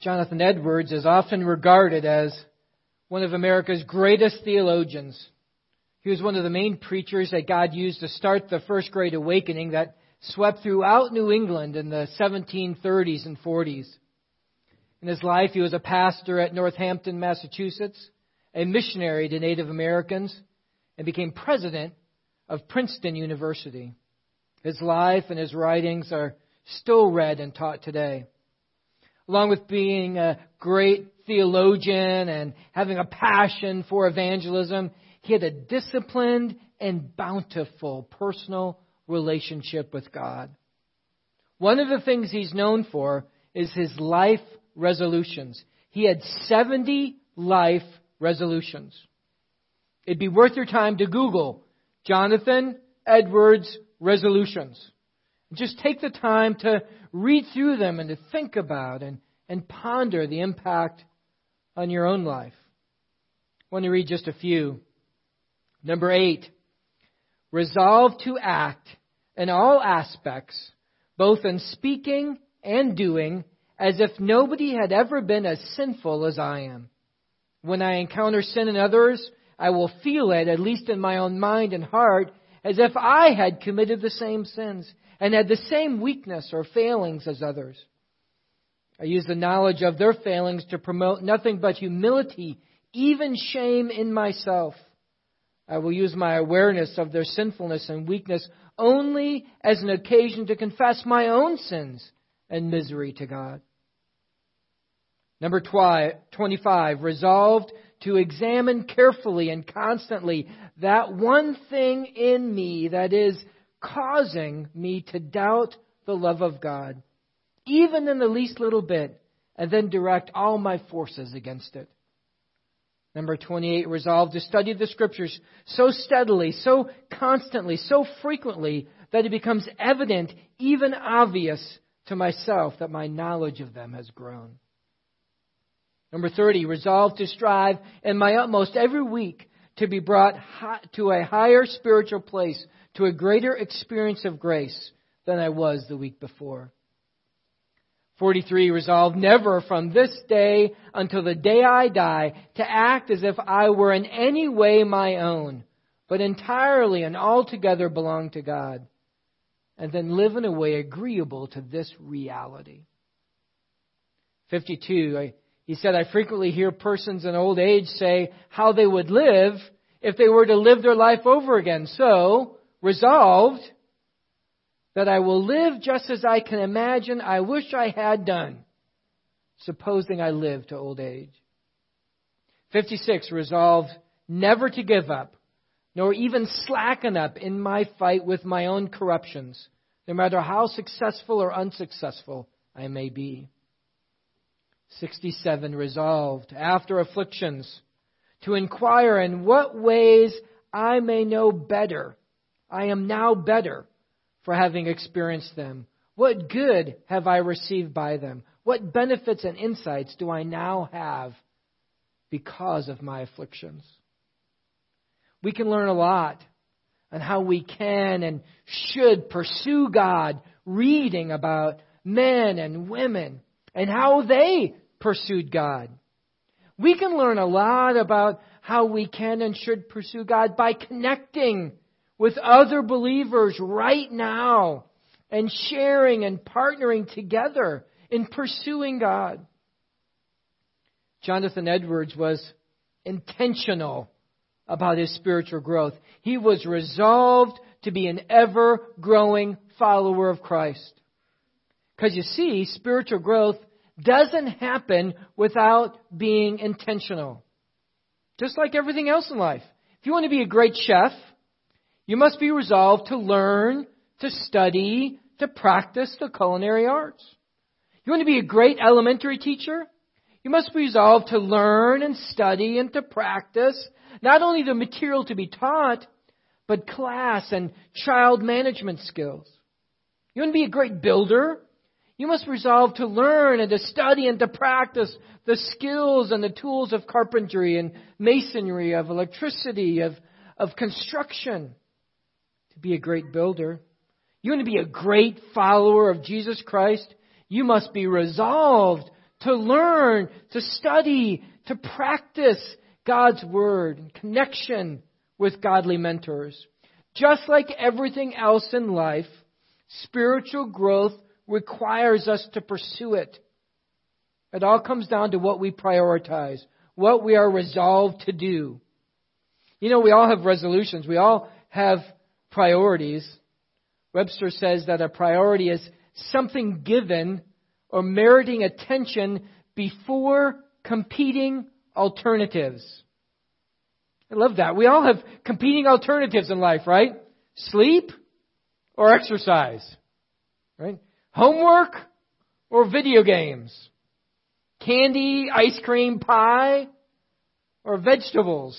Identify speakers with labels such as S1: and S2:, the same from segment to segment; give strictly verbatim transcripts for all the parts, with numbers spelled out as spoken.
S1: Jonathan Edwards is often regarded as one of America's greatest theologians. He was one of the main preachers that God used to start the First Great Awakening that swept throughout New England in the seventeen thirties and forties. In his life, he was a pastor at Northampton, Massachusetts, a missionary to Native Americans, and became president of Princeton University. His life and his writings are still read and taught today. Along with being a great theologian and having a passion for evangelism, he had a disciplined and bountiful personal relationship with God. One of the things he's known for is his life resolutions. He had seventy life resolutions. It'd be worth your time to Google Jonathan Edwards resolutions. Just take the time to read through them and to think about and, and ponder the impact on your own life. I want to read just a few. Number eight, resolve to act in all aspects, both in speaking and doing, as if nobody had ever been as sinful as I am. When I encounter sin in others, I will feel it, at least in my own mind and heart, as if I had committed the same sins and had the same weakness or failings as others. I use the knowledge of their failings to promote nothing but humility, even shame in myself. I will use my awareness of their sinfulness and weakness only as an occasion to confess my own sins and misery to God. Number twenty-five, resolved to examine carefully and constantly that one thing in me that is causing me to doubt the love of God, even in the least little bit, and then direct all my forces against it. Number twenty-eight, resolved to study the Scriptures so steadily, so constantly, so frequently, that it becomes evident, even obvious to myself, that my knowledge of them has grown. Number thirty, resolved to strive in my utmost every week to be brought to a higher spiritual place, to a greater experience of grace than I was the week before. forty-three, resolved never from this day until the day I die to act as if I were in any way my own, but entirely and altogether belong to God, and then live in a way agreeable to this reality. fifty-two, I He said, I frequently hear persons in old age say how they would live if they were to live their life over again. So, resolved that I will live just as I can imagine I wish I had done, supposing I live to old age. fifty-six, resolved never to give up, nor even slacken up in my fight with my own corruptions, no matter how successful or unsuccessful I may be. sixty-seven, resolved, after afflictions, to inquire in what ways I may know better. I am now better for having experienced them. What good have I received by them? What benefits and insights do I now have because of my afflictions? We can learn a lot on how we can and should pursue God, reading about men and women and how they pursued God. We can learn a lot about how we can and should pursue God by connecting with other believers right now and sharing and partnering together in pursuing God. Jonathan Edwards was intentional about his spiritual growth. He was resolved to be an ever-growing follower of Christ. Because you see, spiritual growth doesn't happen without being intentional. Just like everything else in life. If you want to be a great chef, you must be resolved to learn, to study, to practice the culinary arts. You want to be a great elementary teacher? You must be resolved to learn and study and to practice not only the material to be taught, but class and child management skills. You want to be a great builder? You must resolve to learn and to study and to practice the skills and the tools of carpentry and masonry, of electricity, of, of construction. To be a great builder. You want to be a great follower of Jesus Christ? You must be resolved to learn, to study, to practice God's Word in connection with godly mentors. Just like everything else in life, spiritual growth requires us to pursue it. It all comes down to what we prioritize, what we are resolved to do. You know, we all have resolutions. We all have priorities. Webster says that a priority is something given or meriting attention before competing alternatives. I love that. We all have competing alternatives in life, right? Sleep or exercise, right? Homework or video games. Candy, ice cream, pie, or vegetables,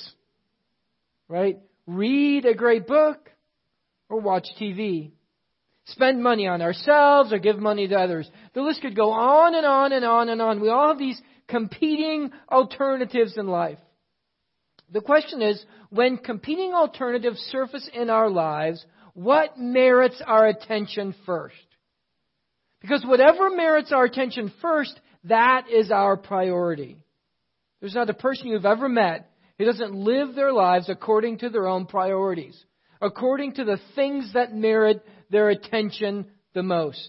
S1: right? Read a great book or watch T V. Spend money on ourselves or give money to others. The list could go on and on and on and on. We all have these competing alternatives in life. The question is, when competing alternatives surface in our lives, what merits our attention first? Because whatever merits our attention first, that is our priority. There's not a person you've ever met who doesn't live their lives according to their own priorities, according to the things that merit their attention the most.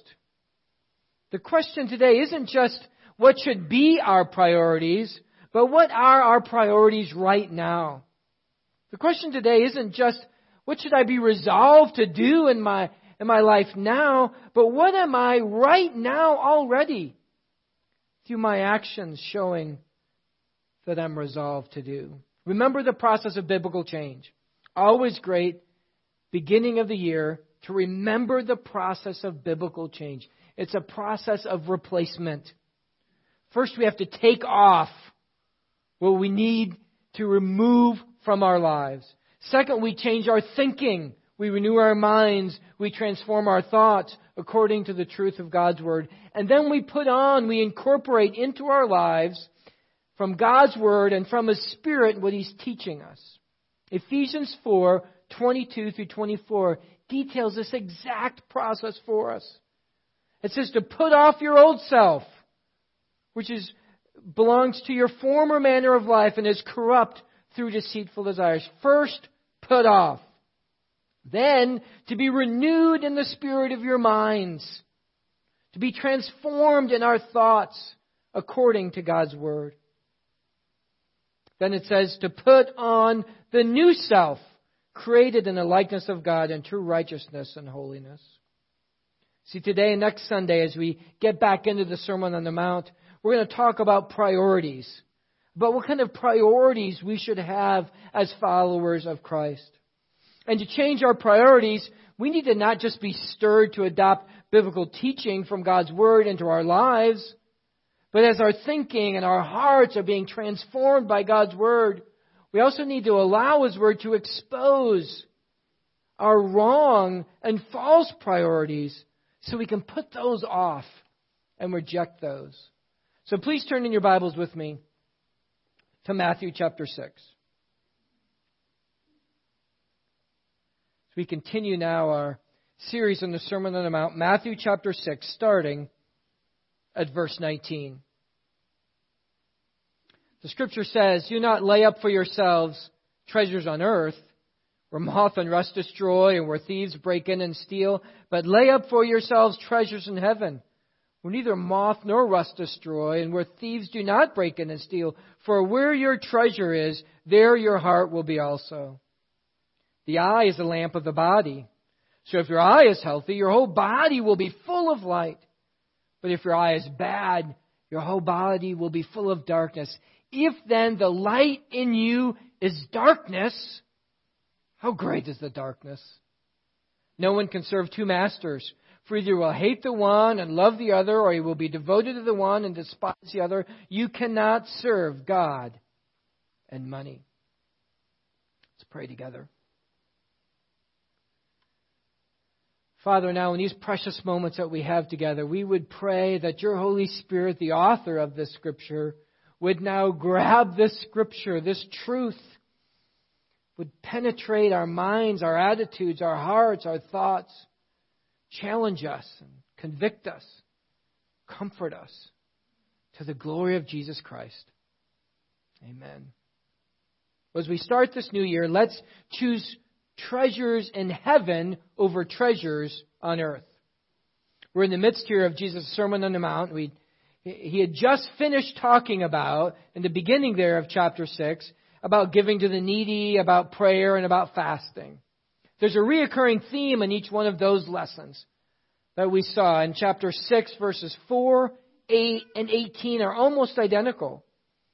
S1: The question today isn't just what should be our priorities, but what are our priorities right now? The question today isn't just what should I be resolved to do in my in my life now, but what am I right now already through my actions showing that I'm resolved to do? Remember the process of biblical change. Always great, beginning of the year, to remember the process of biblical change. It's a process of replacement. First, we have to take off what we need to remove from our lives. Second, we change our thinking. We renew our minds. We transform our thoughts according to the truth of God's Word. And then we put on, we incorporate into our lives from God's Word and from His Spirit what He's teaching us. Ephesians four, twenty-two through twenty-four details this exact process for us. It says to put off your old self, which is belongs to your former manner of life and is corrupt through deceitful desires. First, put off. Then, to be renewed in the spirit of your minds. To be transformed in our thoughts according to God's Word. Then it says to put on the new self, created in the likeness of God in true righteousness and holiness. See, today and next Sunday, as we get back into the Sermon on the Mount, we're going to talk about priorities. About what kind of priorities we should have as followers of Christ. And to change our priorities, we need to not just be stirred to adopt biblical teaching from God's Word into our lives, but as our thinking and our hearts are being transformed by God's Word, we also need to allow His Word to expose our wrong and false priorities so we can put those off and reject those. So please turn in your Bibles with me to Matthew chapter six. We continue now our series on the Sermon on the Mount, Matthew chapter six, starting at verse nineteen. The Scripture says, "Do not lay up for yourselves treasures on earth, where moth and rust destroy and where thieves break in and steal, but lay up for yourselves treasures in heaven, where neither moth nor rust destroy, and where thieves do not break in and steal. For where your treasure is, there your heart will be also. The eye is the lamp of the body. So if your eye is healthy, your whole body will be full of light. But if your eye is bad, your whole body will be full of darkness. If then the light in you is darkness, how great is the darkness? No one can serve two masters. For either you will hate the one and love the other, or you will be devoted to the one and despise the other. You cannot serve God and money." Let's pray together. Father, now in these precious moments that we have together, we would pray that your Holy Spirit, the author of this Scripture, would now grab this Scripture, this truth, would penetrate our minds, our attitudes, our hearts, our thoughts, challenge us and convict us, comfort us, to the glory of Jesus Christ. Amen. As we start this new year, let's choose treasures in heaven over treasures on earth. We're in the midst here of Jesus' Sermon on the Mount. We, he had just finished talking about, in the beginning there of chapter six, about giving to the needy, about prayer, and about fasting. There's a reoccurring theme in each one of those lessons that we saw. In chapter six, verses four, eight, and eighteen are almost identical.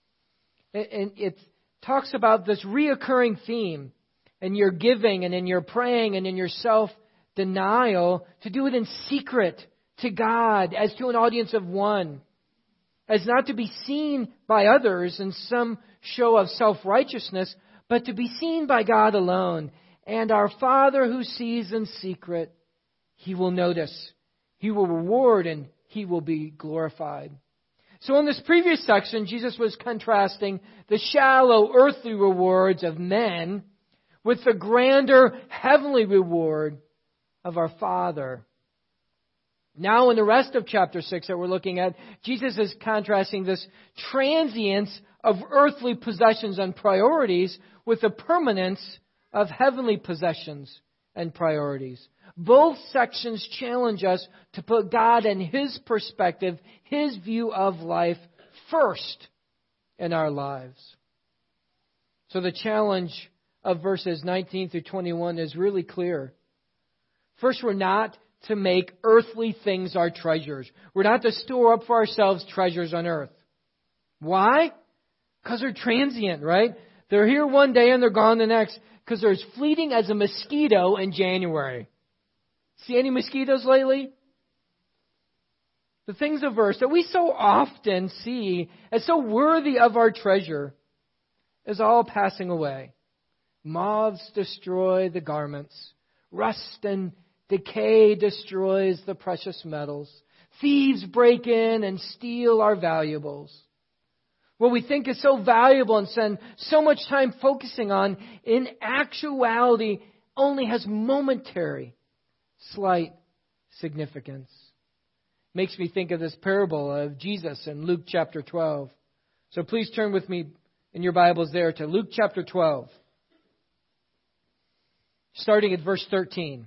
S1: And it talks about this reoccurring theme in your giving and in your praying and in your self-denial, to do it in secret to God as to an audience of one, as not to be seen by others in some show of self-righteousness, but to be seen by God alone. And our Father who sees in secret, He will notice, He will reward, and He will be glorified. So in this previous section, Jesus was contrasting the shallow earthly rewards of men with the grander heavenly reward of our Father. Now in the rest of chapter six that we're looking at, Jesus is contrasting this transience of earthly possessions and priorities with the permanence of heavenly possessions and priorities. Both sections challenge us to put God and His perspective, His view of life first in our lives. So the challenge of verses nineteen through twenty-one is really clear. First, we're not to make earthly things our treasures. We're not to store up for ourselves treasures on earth. Why? Because they're transient, right? They're here one day and they're gone the next. Because they're as fleeting as a mosquito in January. See any mosquitoes lately? The things of earth that we so often see as so worthy of our treasure is all passing away. Moths destroy the garments. Rust and decay destroys the precious metals. Thieves break in and steal our valuables. What we think is so valuable and spend so much time focusing on, in actuality, only has momentary, slight significance. Makes me think of this parable of Jesus in Luke chapter twelve. So please turn with me in your Bibles there to Luke chapter twelve, starting at verse thirteen.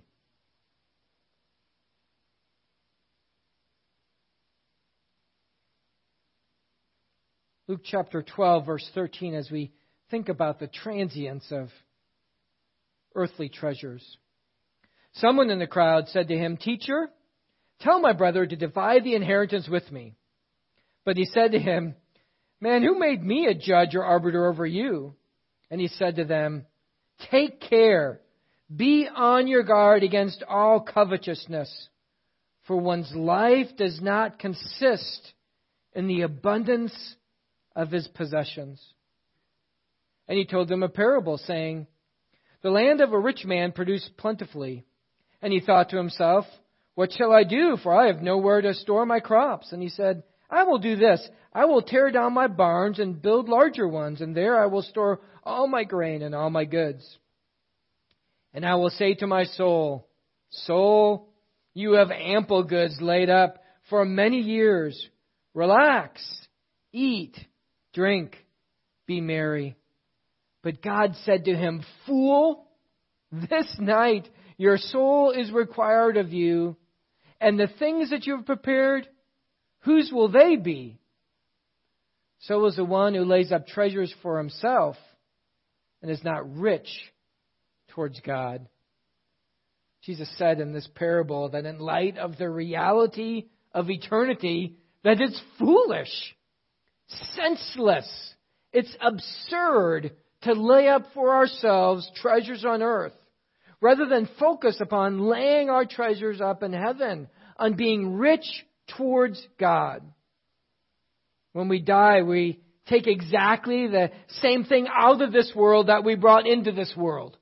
S1: Luke chapter twelve, verse thirteen, as we think about the transience of earthly treasures. Someone in the crowd said to him, "Teacher, tell my brother to divide the inheritance with me." But he said to him, "Man, who made me a judge or arbiter over you?" And he said to them, "Take care, be on your guard against all covetousness, for one's life does not consist in the abundance of his possessions." And he told them a parable, saying, "The land of a rich man produced plentifully. And he thought to himself, 'What shall I do? For I have nowhere to store my crops.' And he said, 'I will do this. I will tear down my barns and build larger ones, and there I will store all my grain and all my goods. And I will say to my soul, Soul, you have ample goods laid up for many years. Relax, eat, drink, be merry.' But God said to him, 'Fool, this night your soul is required of you, and the things that you have prepared, whose will they be?' So is the one who lays up treasures for himself and is not rich towards God." Jesus said in this parable that in light of the reality of eternity, that it's foolish, senseless, it's absurd to lay up for ourselves treasures on earth, rather than focus upon laying our treasures up in heaven, on being rich towards God. When we die, we take exactly the same thing out of this world that we brought into this world.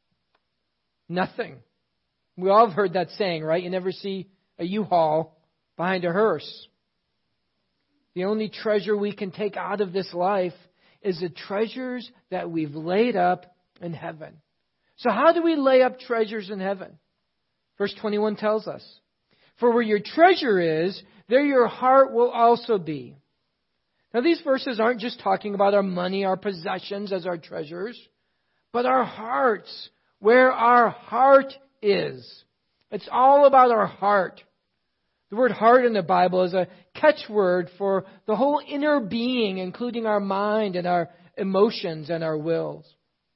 S1: Nothing. We all have heard that saying, right? You never see a U-Haul behind a hearse. The only treasure we can take out of this life is the treasures that we've laid up in heaven. So how do we lay up treasures in heaven? Verse twenty-one tells us, "For where your treasure is, there your heart will also be. Now, these verses aren't just talking about our money, our possessions as our treasures, but our hearts, where our heart is. It's all about our heart. The word heart in the Bible is a catchword for the whole inner being, including our mind and our emotions and our wills.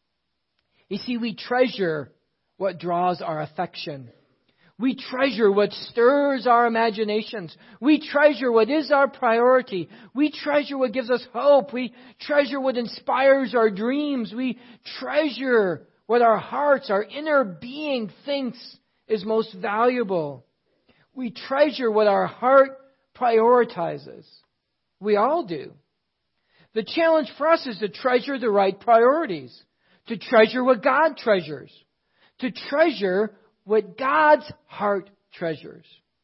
S1: You see, we treasure what draws our affection. We treasure what stirs our imaginations. We treasure what is our priority. We treasure what gives us hope. We treasure what inspires our dreams. We treasure what our hearts, our inner being thinks is most valuable. We treasure what our heart prioritizes. We all do. The challenge for us is to treasure the right priorities, to treasure what God treasures, to treasure what God's heart treasures.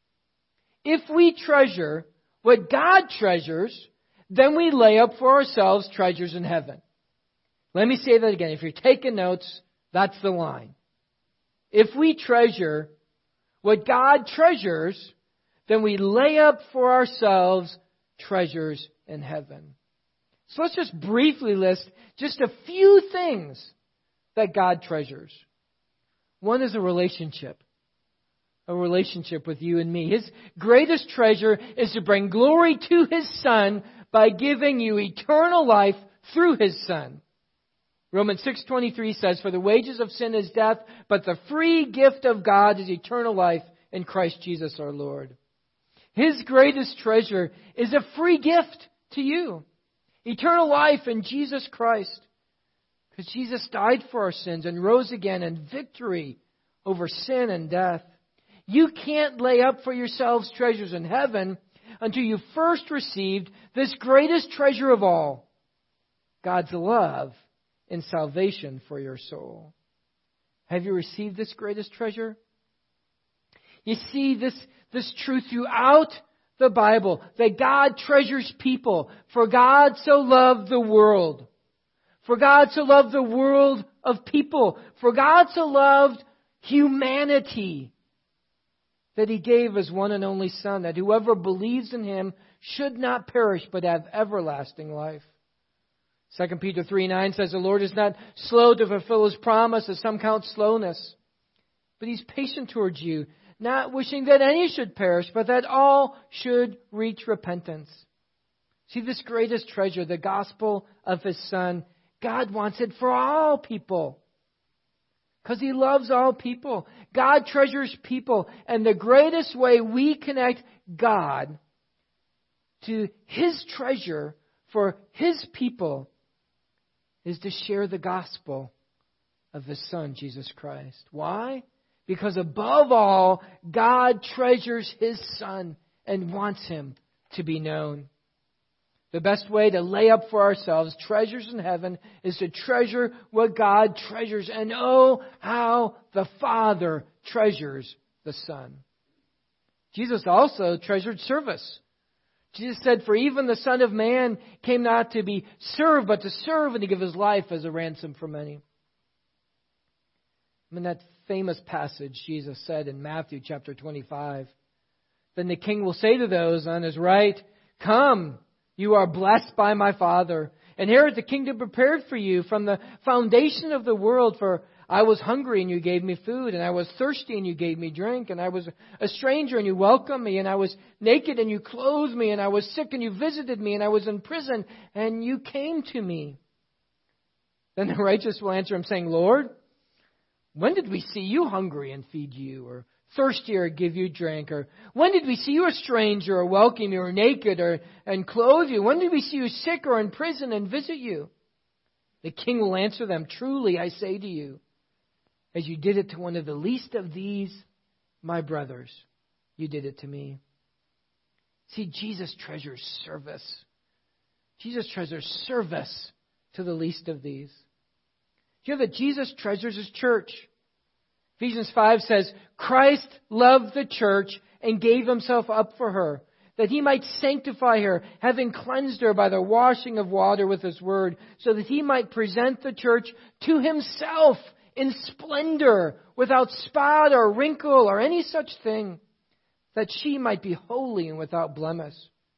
S1: If we treasure what God treasures, then we lay up for ourselves treasures in heaven. Let me say that again. If you're taking notes, that's the line. If we treasure what God treasures, then we lay up for ourselves treasures in heaven. So let's just briefly list just a few things that God treasures. One is a relationship. A relationship with you and me. His greatest treasure is to bring glory to His Son by giving you eternal life through His Son. Romans six twenty-three says, "For the wages of sin is death, but the free gift of God is eternal life in Christ Jesus our Lord." His greatest treasure is a free gift to you. Eternal life in Jesus Christ. Because Jesus died for our sins and rose again in victory over sin and death. You can't lay up for yourselves treasures in heaven until you first received this greatest treasure of all, God's love and salvation for your soul. Have you received this greatest treasure? You see this, this truth throughout the Bible, that God treasures people. For God so loved the world. For God so loved the world of people. For God so loved humanity that He gave His one and only Son, that whoever believes in Him should not perish but have everlasting life. Second Peter three nine says, "The Lord is not slow to fulfill His promise, as some count slowness, but He's patient towards you, not wishing that any should perish, but that all should reach repentance." See, this greatest treasure, the gospel of His Son, God wants it for all people. Because He loves all people. God treasures people. And the greatest way we connect God to His treasure for His people is to share the gospel of His Son, Jesus Christ. Why? Because above all, God treasures His Son and wants Him to be known. The best way to lay up for ourselves treasures in heaven is to treasure what God treasures. And oh, how the Father treasures the Son. Jesus also treasured service. Jesus said, "For even the Son of Man came not to be served, but to serve and to give His life as a ransom for many." In that famous passage, Jesus said in Matthew chapter twenty-five, "Then the King will say to those on His right, 'Come, you are blessed by my Father. Inherit the kingdom prepared for you from the foundation of the world. For I was hungry and you gave me food, and I was thirsty and you gave me drink, and I was a stranger and you welcomed me, and I was naked and you clothed me, and I was sick and you visited me, and I was in prison and you came to me.' Then the righteous will answer Him, saying, 'Lord, when did we see you hungry and feed you, or thirsty or give you drink? Or when did we see you a stranger or welcome you, or naked or and clothe you? When did we see you sick or in prison and visit you?' The King will answer them, 'Truly I say to you, as you did it to one of the least of these, my brothers, you did it to me.'" See, Jesus treasures service. Jesus treasures service to the least of these. Do you know that Jesus treasures His church? Ephesians five says, "Christ loved the church and gave Himself up for her, that He might sanctify her, having cleansed her by the washing of water with His word, so that He might present the church to Himself in splendor, without spot or wrinkle or any such thing, that she might be holy and without blemish.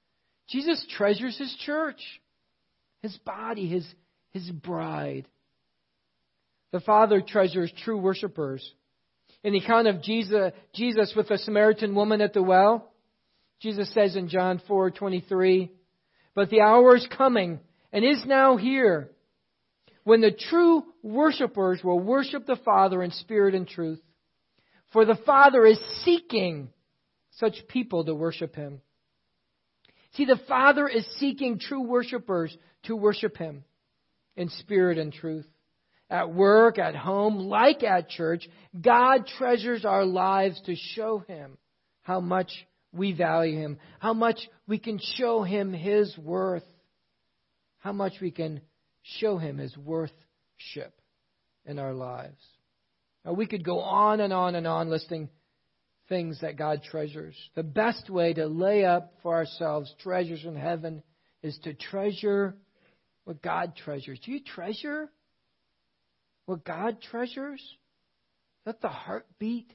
S1: Jesus treasures His church, His body, His, His bride. The Father treasures true worshipers. In the account of Jesus, Jesus with the Samaritan woman at the well, Jesus says in John four twenty-three, "But the hour is coming and is now here, when the true worshipers will worship the Father in spirit and truth. For the Father is seeking such people to worship Him." See, the Father is seeking true worshipers to worship Him in spirit and truth. At work, at home, like at church, God treasures our lives to show Him how much we value Him, how much we can show Him His worth, how much we can show Him His worthship in our lives. Now, we could go on and on and on listing things that God treasures. The best way to lay up for ourselves treasures in heaven is to treasure what God treasures. Do you treasure what God treasures? Is that the heartbeat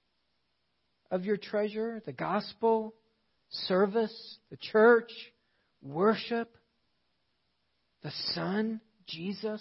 S1: of your treasure? The gospel, service, the church, worship, the Son, Jesus,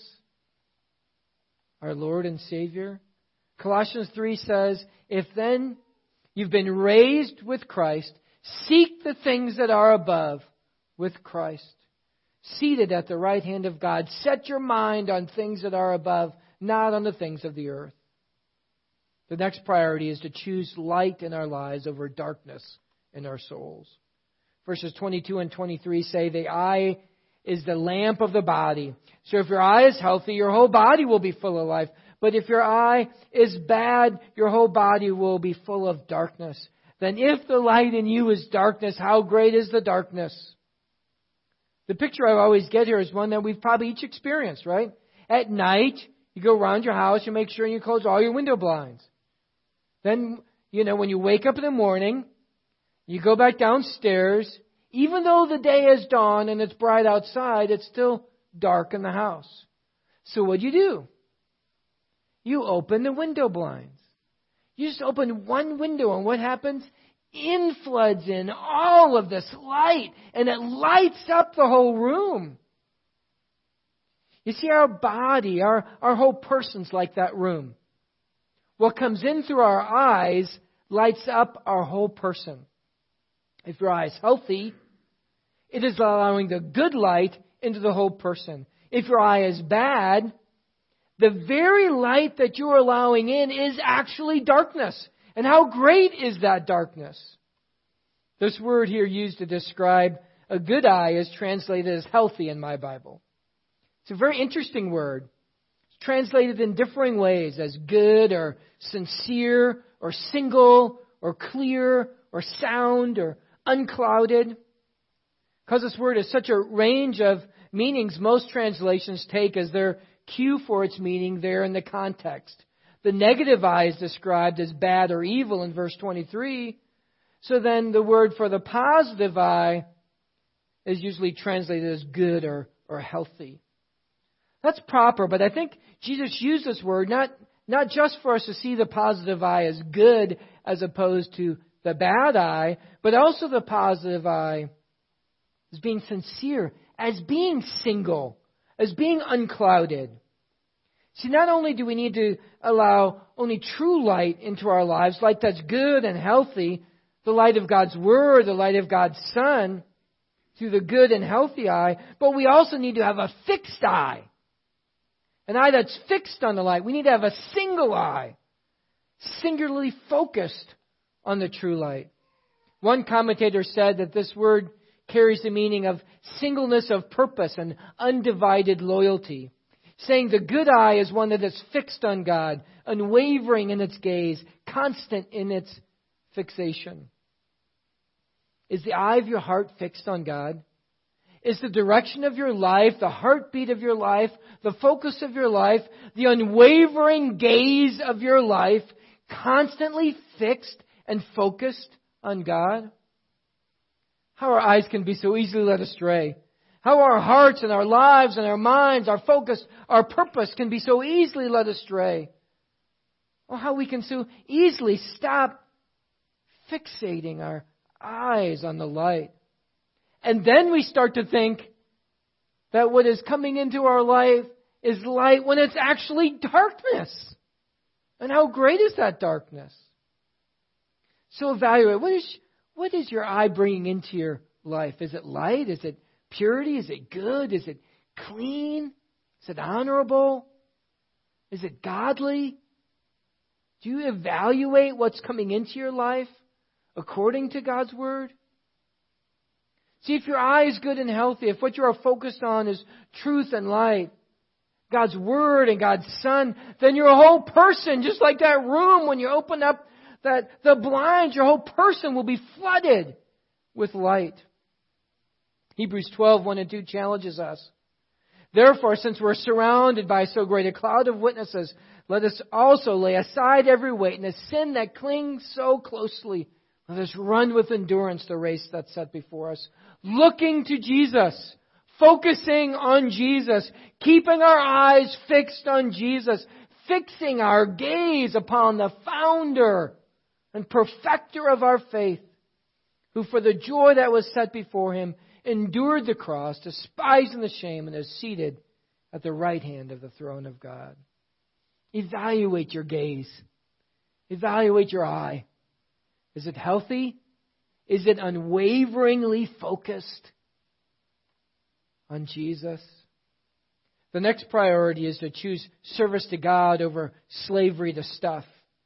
S1: our Lord and Savior. Colossians three says, "If then you've been raised with Christ, seek the things that are above with Christ, seated at the right hand of God. Set your mind on things that are above, not on the things of the earth." The next priority is to choose light in our lives over darkness in our souls. Verses twenty-two and twenty-three say, "The eye is the lamp of the body. So if your eye is healthy, your whole body will be full of life. But if your eye is bad, your whole body will be full of darkness. Then if the light in you is darkness, how great is the darkness?" The picture I always get here is one that we've probably each experienced, right? At night, you go around your house, you make sure you close all your window blinds. Then, you know, when you wake up in the morning, you go back downstairs. Even though the day has dawned and it's bright outside, it's still dark in the house. So what do you do? You open the window blinds. You just open one window, and what happens? In floods in all of this light, and it lights up the whole room. You see, our body, our, our whole person's like that room. What comes in through our eyes lights up our whole person. If your eye is healthy, it is allowing the good light into the whole person. If your eye is bad, the very light that you're allowing in is actually darkness. And how great is that darkness? This word here used to describe a good eye is translated as healthy in my Bible. It's a very interesting word. It's translated in differing ways as good or sincere or single or clear or sound or unclouded. Because this word has such a range of meanings, most translations take as their cue for its meaning there in the context. The negative eye is described as bad or evil in verse twenty-three. So then the word for the positive eye is usually translated as good or, or healthy. That's proper, but I think Jesus used this word not, not just for us to see the positive eye as good as opposed to the bad eye, but also the positive eye as being sincere, as being single, as being unclouded. See, not only do we need to allow only true light into our lives, light that's good and healthy, the light of God's Word, the light of God's Son, through the good and healthy eye, but we also need to have a fixed eye. An eye that's fixed on the light. We need to have a single eye, singularly focused on the true light. One commentator said that this word carries the meaning of singleness of purpose and undivided loyalty, saying the good eye is one that is fixed on God, unwavering in its gaze, constant in its fixation. Is the eye of your heart fixed on God? Is the direction of your life, the heartbeat of your life, the focus of your life, the unwavering gaze of your life constantly fixed and focused on God? How our eyes can be so easily led astray. How our hearts and our lives and our minds, our focus, our purpose can be so easily led astray. Or how we can so easily stop fixating our eyes on the light. And then we start to think that what is coming into our life is light when it's actually darkness. And how great is that darkness? So evaluate, what is, what is your eye bringing into your life? Is it light? Is it purity? Is it good? Is it clean? Is it honorable? Is it godly? Do you evaluate what's coming into your life according to God's Word? See, if your eye is good and healthy, if what you are focused on is truth and light, God's Word and God's Son, then your whole person, just like that room when you open up that the blinds, your whole person will be flooded with light. Hebrews twelve, one and two challenges us. Therefore, since we're surrounded by so great a cloud of witnesses, let us also lay aside every weight and the sin that clings so closely. Let us run with endurance the race that's set before us, looking to Jesus, focusing on Jesus, keeping our eyes fixed on Jesus, fixing our gaze upon the founder and perfecter of our faith, who for the joy that was set before him endured the cross, despising the shame, and is seated at the right hand of the throne of God. Evaluate your gaze. Evaluate your eye. Is it healthy? Is it unwaveringly focused on Jesus? The next priority is to choose service to God over slavery to stuff.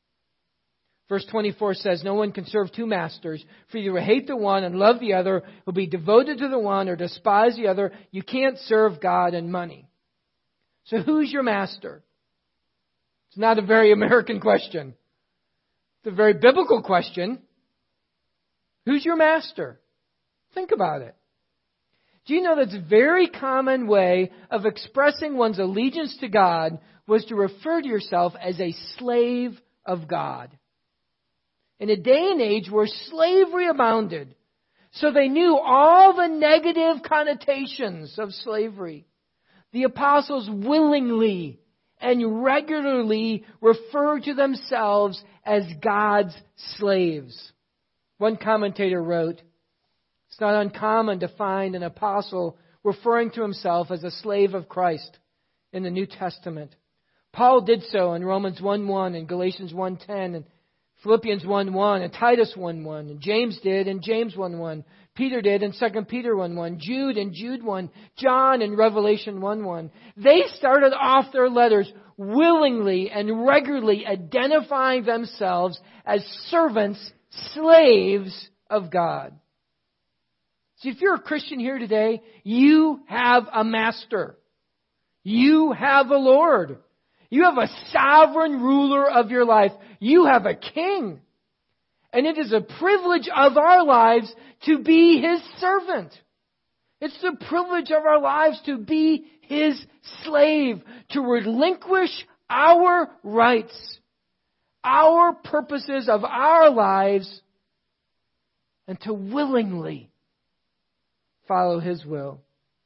S1: Verse twenty-four says, no one can serve two masters, for you will hate the one and love the other, will be devoted to the one or despise the other. You can't serve God and money. So who's your master? It's not a very American question. It's a very biblical question. Who's your master? Think about it. Do you know that's a very common way of expressing one's allegiance to God was to refer to yourself as a slave of God? In a day and age where slavery abounded, so they knew all the negative connotations of slavery, the apostles willingly and regularly referred to themselves as God's slaves. One commentator wrote, it's not uncommon to find an apostle referring to himself as a slave of Christ in the New Testament. Paul did so in Romans one one and Galatians one ten and Philippians one one and Titus one one, and James did in James one one. Peter did in Second Peter one one. Jude in Jude one. John in Revelation one one. They started off their letters willingly and regularly identifying themselves as servants, slaves of God. See, if you're a Christian here today, you have a master. You have a Lord. You have a sovereign ruler of your life. You have a king. And it is a privilege of our lives to be His servant. It's the privilege of our lives to be His slave, to relinquish our rights, our purposes of our lives, and to willingly follow His will.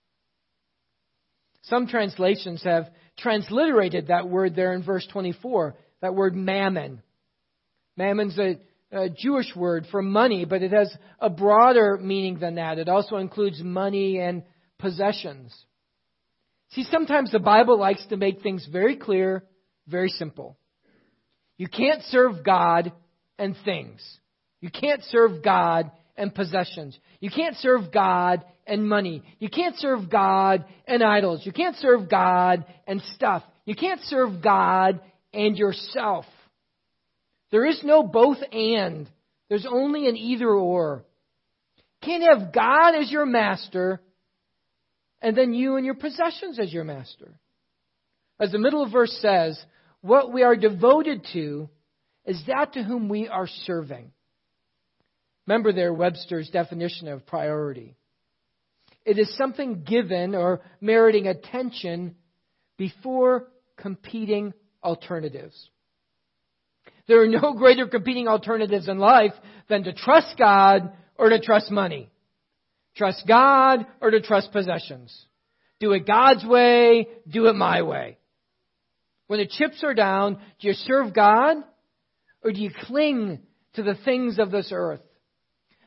S1: Some translations have transliterated that word there in verse twenty-four, that word mammon. Mammon's a, a Jewish word for money, but it has a broader meaning than that. It also includes money and possessions. See, sometimes the Bible likes to make things very clear, very simple. You can't serve God and things. You can't serve God and possessions. You can't serve God and money. You can't serve God and idols. You can't serve God and stuff. You can't serve God and yourself. There is no both and. There's only an either or. You can't have God as your master and then you and your possessions as your master. As the middle of verse says, what we are devoted to is that to whom we are serving. Remember there Webster's definition of priority. It is something given or meriting attention before competing alternatives. There are no greater competing alternatives in life than to trust God or to trust money. Trust God or to trust possessions. Do it God's way, do it my way. When the chips are down, do you serve God or do you cling to the things of this earth?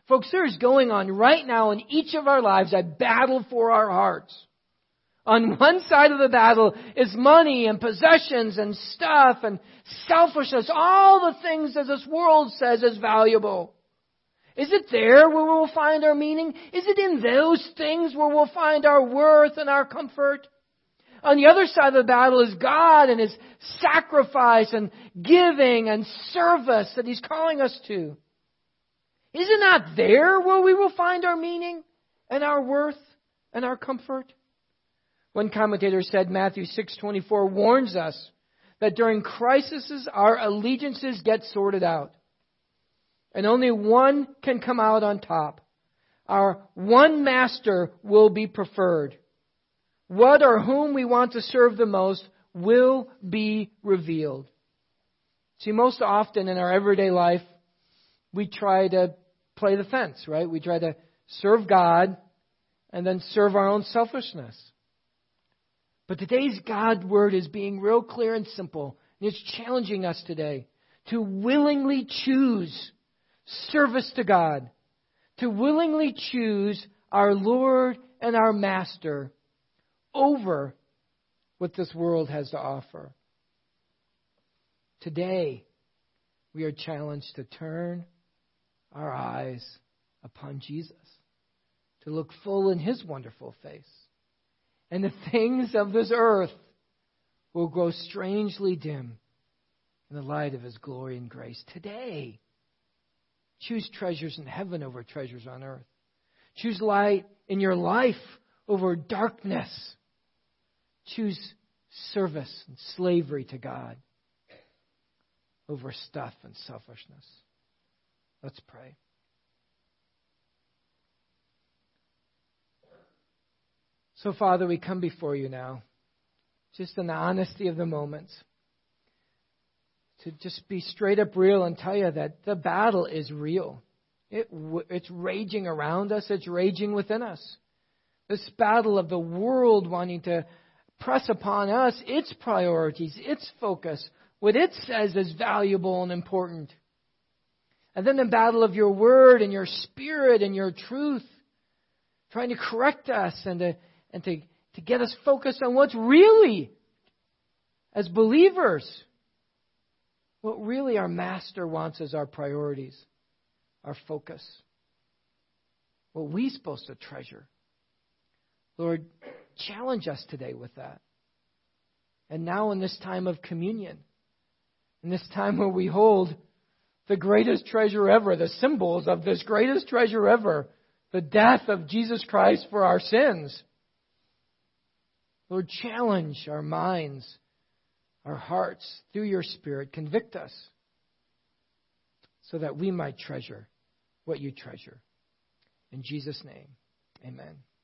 S1: Folks, there is going on right now in each of our lives a battle for our hearts. On one side of the battle is money and possessions and stuff and selfishness, all the things that this world says is valuable. Is it there where we'll find our meaning? Is it in those things where we'll find our worth and our comfort? On the other side of the battle is God and His sacrifice and giving and service that He's calling us to. Is it not there where we will find our meaning and our worth and our comfort? One commentator said Matthew six twenty-four warns us that during crises our allegiances get sorted out. And only one can come out on top. Our one master will be preferred. What or whom we want to serve the most will be revealed. See, most often in our everyday life, we try to play the fence, right? We try to serve God and then serve our own selfishness. But today's God word is being real clear and simple. And it's challenging us today to willingly choose service to God. To willingly choose our Lord and our Master over what this world has to offer. Today, we are challenged to turn our eyes upon Jesus, to look full in His wonderful face. And the things of this earth will grow strangely dim in the light of His glory and grace. Today, choose treasures in heaven over treasures on earth. Choose light in your life over darkness. Choose service and slavery to God over stuff and selfishness. Let's pray. So, Father, we come before You now, just in the honesty of the moment, to just be straight up real and tell You that the battle is real. It, it's raging around us. It's raging within us. This battle of the world wanting to press upon us its priorities, its focus, what it says is valuable and important. And then the battle of Your Word and Your Spirit and Your truth, trying to correct us and to and to, to get us focused on what's really, as believers, what really our Master wants as our priorities, our focus, what we're supposed to treasure. Lord, challenge us today with that. And now in this time of communion, in this time where we hold the greatest treasure ever, the symbols of this greatest treasure ever, the death of Jesus Christ for our sins. Lord, challenge our minds, our hearts through Your Spirit. Convict us so that we might treasure what You treasure. In Jesus' name, amen.